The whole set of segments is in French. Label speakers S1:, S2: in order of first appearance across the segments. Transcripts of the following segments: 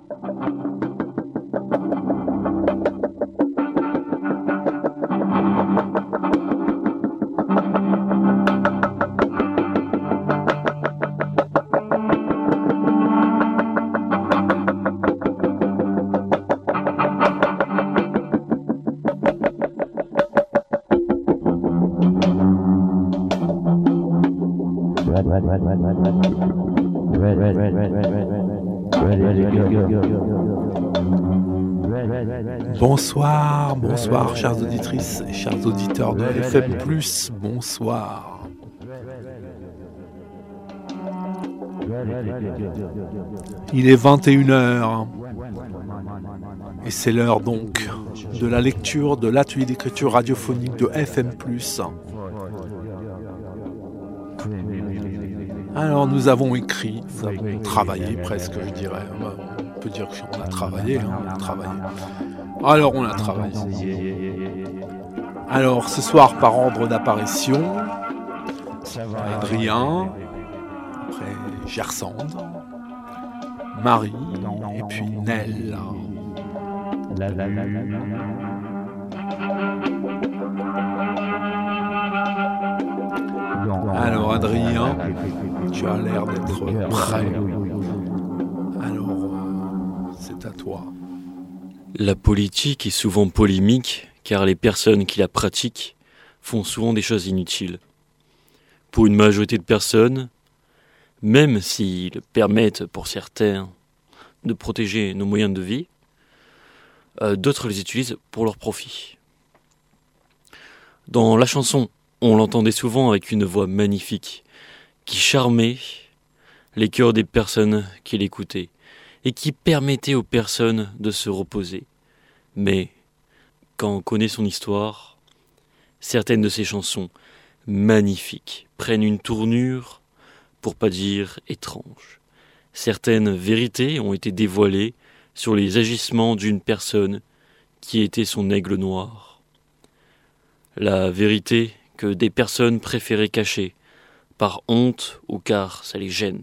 S1: Bonsoir, chères auditrices et chers auditeurs de FM+, bonsoir. Il est 21h et c'est l'heure donc de la lecture de l'atelier d'écriture radiophonique de FM+. Alors nous avons écrit, nous avons travaillé presque, je dirais. On peut dire qu'on a travaillé, on a travaillé. Alors on a travaillé. Alors ce soir par ordre d'apparition, Adrien, après Gersande, Marie et puis Nell. Alors Adrien, tu as l'air d'être prêt. Alors c'est à toi.
S2: La politique est souvent polémique car les personnes qui la pratiquent font souvent des choses inutiles. Pour une majorité de personnes, même s'ils permettent pour certains de protéger nos moyens de vie, d'autres les utilisent pour leur profit. Dans la chanson, on l'entendait souvent avec une voix magnifique qui charmait les cœurs des personnes qui l'écoutaient et qui permettait aux personnes de se reposer. Mais, quand on connaît son histoire, certaines de ces chansons magnifiques prennent une tournure, pour pas dire étrange. Certaines vérités ont été dévoilées sur les agissements d'une personne qui était son aigle noir. La vérité que des personnes préféraient cacher, par honte ou car ça les gêne.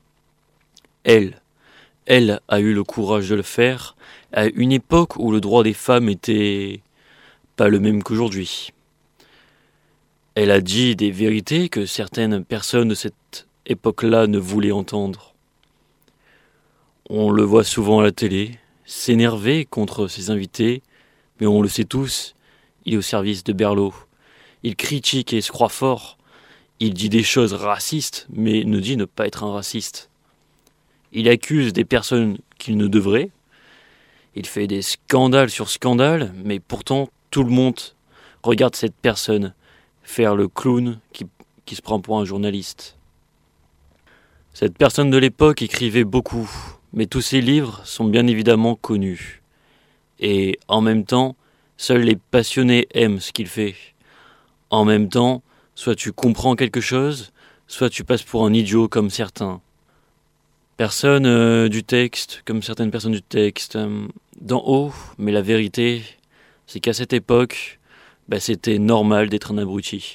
S2: Elle a eu le courage de le faire à une époque où le droit des femmes était pas le même qu'aujourd'hui. Elle a dit des vérités que certaines personnes de cette époque-là ne voulaient entendre. On le voit souvent à la télé, s'énerver contre ses invités, mais on le sait tous, il est au service de Berlot. Il critique et se croit fort. Il dit des choses racistes, mais ne dit ne pas être un raciste. Il accuse des personnes qu'il ne devrait. Il fait des scandales sur scandales, mais pourtant tout le monde regarde cette personne faire le clown qui se prend pour un journaliste. Cette personne de l'époque écrivait beaucoup, mais tous ses livres sont bien évidemment connus. Et en même temps, seuls les passionnés aiment ce qu'il fait. En même temps, soit tu comprends quelque chose, soit tu passes pour un idiot comme certains. Personne du texte, comme certaines personnes du texte, d'en haut, mais la vérité, c'est qu'à cette époque, c'était normal d'être un abruti.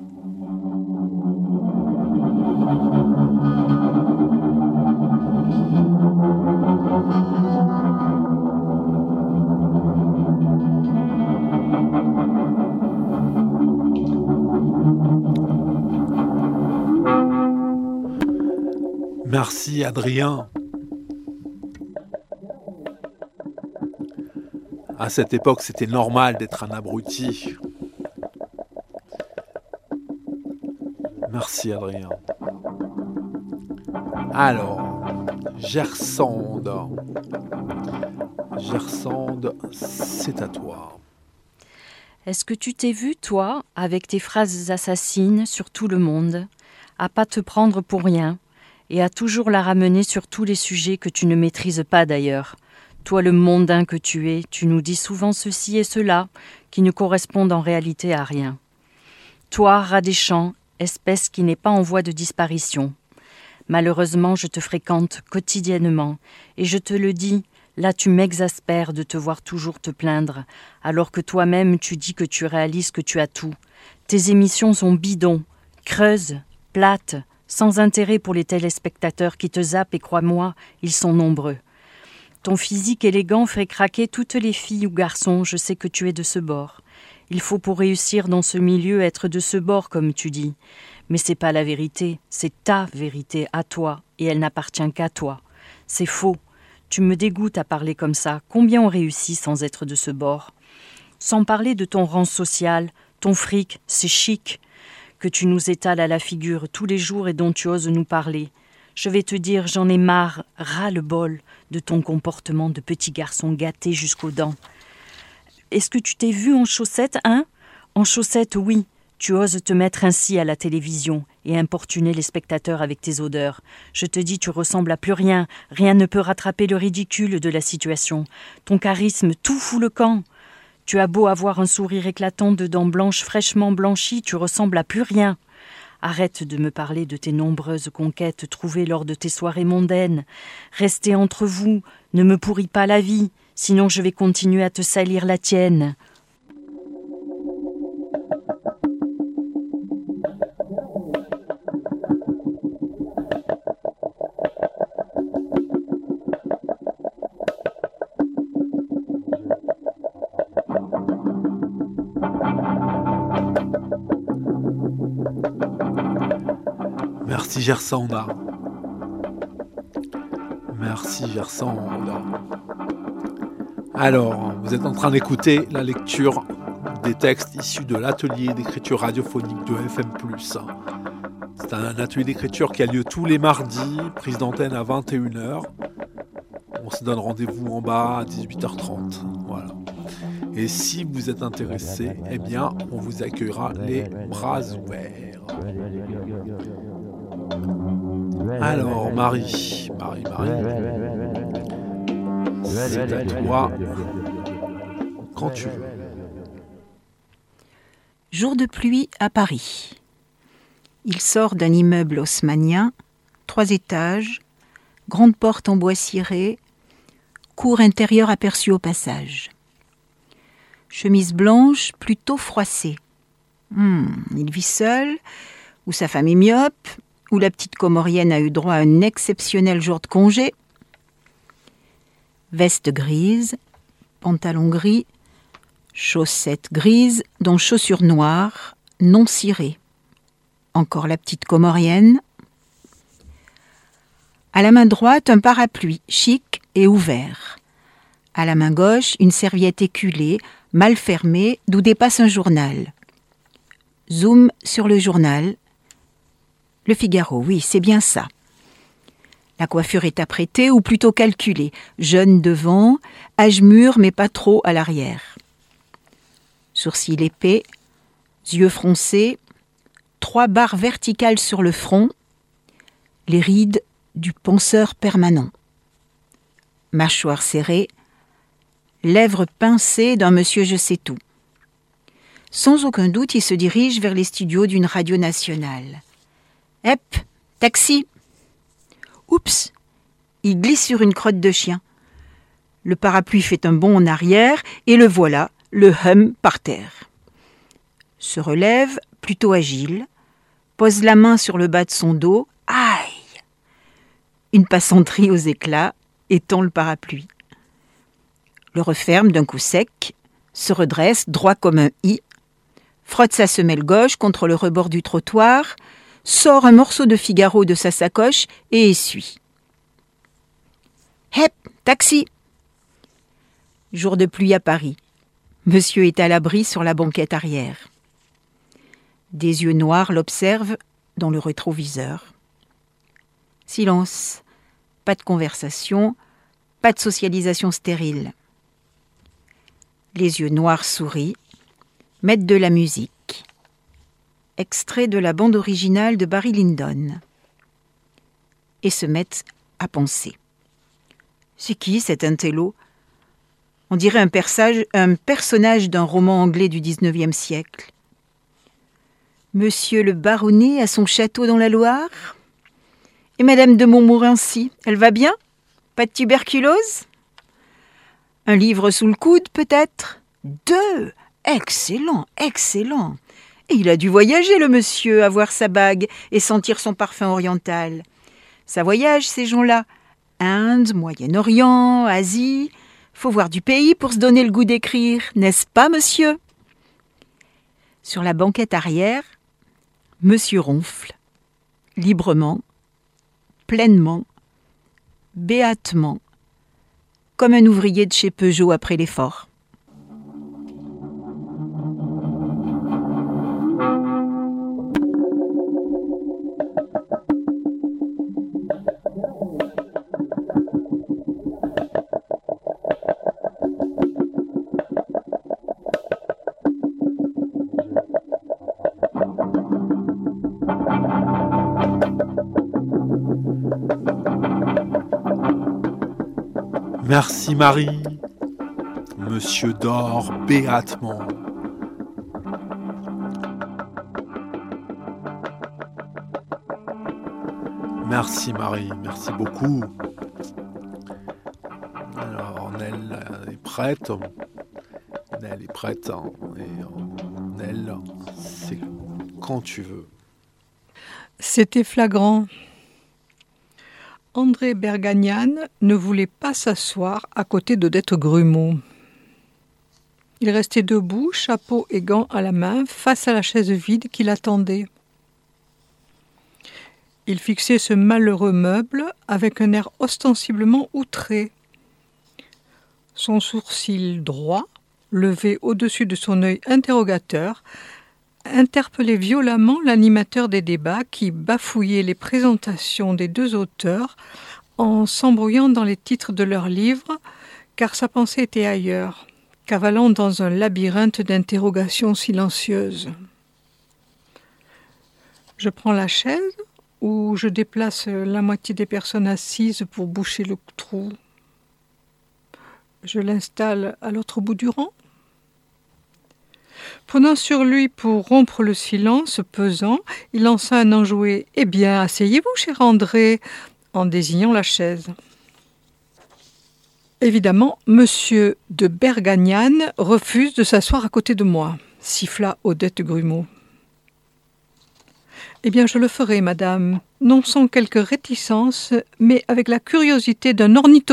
S1: Merci Adrien. À cette époque, c'était normal d'être un abruti. Merci Adrien. Alors, Gersande, c'est à toi.
S3: Est-ce que tu t'es vu, toi, avec tes phrases assassines sur tout le monde, à pas te prendre pour rien, et à toujours la ramener sur tous les sujets que tu ne maîtrises pas d'ailleurs. Toi le mondain que tu es, tu nous dis souvent ceci et cela, qui ne correspondent en réalité à rien. Toi, rat des champs, espèce qui n'est pas en voie de disparition. Malheureusement, je te fréquente quotidiennement, et je te le dis, là tu m'exaspères de te voir toujours te plaindre, alors que toi-même tu dis que tu réalises que tu as tout. Tes émissions sont bidons, creuses, plates, sans intérêt pour les téléspectateurs qui te zappent et crois-moi, ils sont nombreux. Ton physique élégant fait craquer toutes les filles ou garçons, je sais que tu es de ce bord. Il faut pour réussir dans ce milieu être de ce bord, comme tu dis. Mais c'est pas la vérité, c'est ta vérité à toi, et elle n'appartient qu'à toi. C'est faux. Tu me dégoûtes à parler comme ça. Combien ont réussi sans être de ce bord? Sans parler de ton rang social, ton fric, c'est chic, que tu nous étales à la figure tous les jours et dont tu oses nous parler. Je vais te dire, j'en ai marre, ras-le-bol de ton comportement de petit garçon gâté jusqu'aux dents. Est-ce que tu t'es vu en chaussettes, hein? En chaussettes, oui. Tu oses te mettre ainsi à la télévision et importuner les spectateurs avec tes odeurs. Je te dis, tu ressembles à plus rien. Rien ne peut rattraper le ridicule de la situation. Ton charisme, tout fout le camp. Tu as beau avoir un sourire éclatant de dents blanches fraîchement blanchies, tu ressembles à plus rien. Arrête de me parler de tes nombreuses conquêtes trouvées lors de tes soirées mondaines. Restez entre vous, ne me pourris pas la vie, sinon je vais continuer à te salir la tienne.
S1: Merci Gersanda. Merci Gersanda. Alors, vous êtes en train d'écouter la lecture des textes issus de l'atelier d'écriture radiophonique de FM+. C'est un atelier d'écriture qui a lieu tous les mardis, prise d'antenne à 21h. On se donne rendez-vous en bas à 18h30. Voilà. Et si vous êtes intéressé, eh bien, on vous accueillera les bras ouverts. Alors, Marie, c'est à toi quand tu veux.
S4: Jour de pluie à Paris. Il sort d'un immeuble haussmannien, 3 étages, grande porte en bois ciré, cour intérieure aperçue au passage. Chemise blanche, plutôt froissée. Il vit seul, ou sa femme est myope, où la petite Comorienne a eu droit à un exceptionnel jour de congé. Veste grise, pantalon gris, chaussettes grises, dont chaussures noires, non cirées. Encore la petite Comorienne. À la main droite, un parapluie, chic et ouvert. À la main gauche, une serviette éculée, mal fermée, d'où dépasse un journal. Zoom sur le journal. Le Figaro, oui, c'est bien ça. La coiffure est apprêtée ou plutôt calculée. Jeune devant, âge mûr mais pas trop à l'arrière. Sourcils épais, yeux froncés, 3 barres verticales sur le front, les rides du penseur permanent. Mâchoire serrée, lèvres pincées d'un monsieur je sais tout. Sans aucun doute, il se dirige vers les studios d'une radio nationale. « Hep, taxi !» Oups, il glisse sur une crotte de chien. Le parapluie fait un bond en arrière et le voilà, le hum par terre. Se relève, plutôt agile, pose la main sur le bas de son dos. Aïe! Une passanterie aux éclats, étend le parapluie. Le referme d'un coup sec, se redresse, droit comme un i, frotte sa semelle gauche contre le rebord du trottoir, sort un morceau de Figaro de sa sacoche et essuie. « Hep, taxi !» Jour de pluie à Paris. Monsieur est à l'abri sur la banquette arrière. Des yeux noirs l'observent dans le rétroviseur. Silence. Pas de conversation, pas de socialisation stérile. Les yeux noirs sourient, mettent de la musique. Extrait de la bande originale de Barry Lyndon. Et se mettent à penser. C'est qui cet intello ? On dirait un personnage d'un roman anglais du XIXe siècle. Monsieur le baronnet à son château dans la Loire ? Et madame de Montmorency, elle va bien ? Pas de tuberculose ? Un livre sous le coude, peut-être ? 2 ! Excellent, excellent ! Et il a dû voyager, le monsieur, avoir sa bague et sentir son parfum oriental. Ça voyage, ces gens-là. Inde, Moyen-Orient, Asie. Faut voir du pays pour se donner le goût d'écrire, n'est-ce pas, monsieur ? Sur la banquette arrière, monsieur ronfle, librement, pleinement, béatement, comme un ouvrier de chez Peugeot après l'effort.
S1: Merci Marie. Monsieur dort béatement. Merci Marie, merci beaucoup. Alors Nell est prête. Nell est prête. Et Nell, c'est quand tu veux.
S5: C'était flagrant. André Bergagnan ne voulait pas s'asseoir à côté d'Odette Grumeau. Il restait debout, chapeau et gants à la main, face à la chaise vide qui l'attendait. Il fixait ce malheureux meuble avec un air ostensiblement outré. Son sourcil droit, levé au-dessus de son œil interrogateur, interpellait violemment l'animateur des débats qui bafouillait les présentations des deux auteurs en s'embrouillant dans les titres de leurs livres, car sa pensée était ailleurs, cavalant dans un labyrinthe d'interrogations silencieuses. Je prends la chaise ou je déplace la moitié des personnes assises pour boucher le trou. Je l'installe à l'autre bout du rang. Prenant sur lui pour rompre le silence pesant, il lança un enjoué « Eh bien, asseyez-vous, cher André », en désignant la chaise. Évidemment, monsieur de Bergagnan refuse de s'asseoir à côté de moi, siffla Odette Grumeau. « Eh bien, je le ferai, madame, non sans quelque réticence, mais avec la curiosité d'un ornithologue. »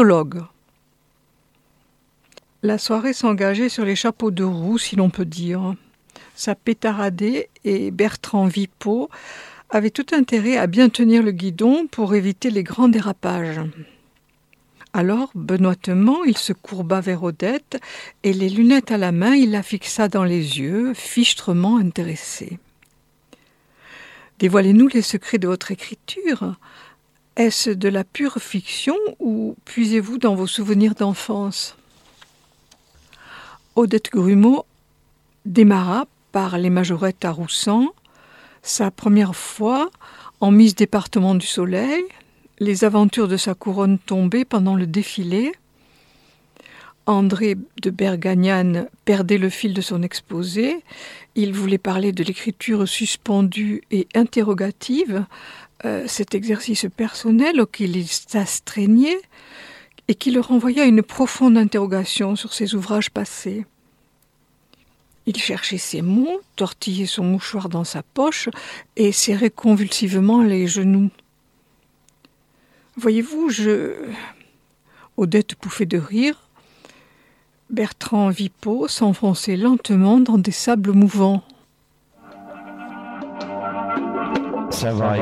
S5: La soirée s'engageait sur les chapeaux de roue, si l'on peut dire. Ça pétaradait et Bertrand Vipot avait tout intérêt à bien tenir le guidon pour éviter les grands dérapages. Alors, benoîtement, il se courba vers Odette et les lunettes à la main, il la fixa dans les yeux, fichtrement intéressé. « Dévoilez-nous les secrets de votre écriture. Est-ce de la pure fiction ou puisez-vous dans vos souvenirs d'enfance ?» Odette Grumeau démarra par les majorettes à Roussan, sa première fois en Miss Département du Soleil, les aventures de sa couronne tombée pendant le défilé. André de Bergagnan perdait le fil de son exposé. Il voulait parler de l'écriture suspendue et interrogative, cet exercice personnel auquel il s'astreignait, et qui le renvoya à une profonde interrogation sur ses ouvrages passés. Il cherchait ses mots, tortillait son mouchoir dans sa poche et serrait convulsivement les genoux. « Voyez-vous, Odette pouffait de rire. Bertrand Vipot s'enfonçait lentement dans des sables mouvants.
S6: Ça va.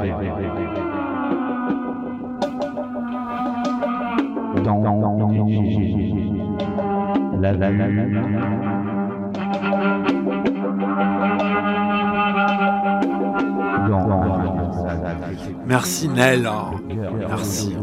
S1: Merci Nell, merci.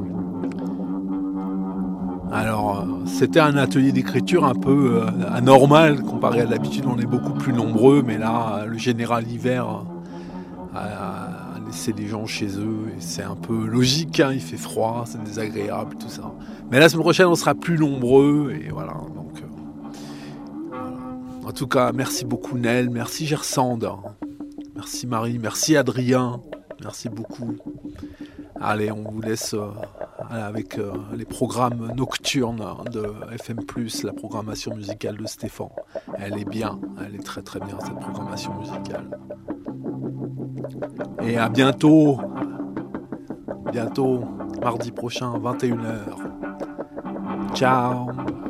S1: Alors, c'était un atelier d'écriture un peu anormal comparé à d'habitude, on est beaucoup plus nombreux, mais là, le général Hiver a laissé les gens chez eux, et c'est un peu logique, hein, il fait froid, c'est désagréable, tout ça. Mais la semaine prochaine, on sera plus nombreux, et voilà, donc... voilà. En tout cas, merci beaucoup Nell, merci Gersande, merci Marie, merci Adrien, merci beaucoup. Allez, on vous laisse avec les programmes nocturnes de FM+, la programmation musicale de Stéphane. Elle est bien, elle est très très bien cette programmation musicale. Et à bientôt. Bientôt. mardi prochain, 21h. Ciao.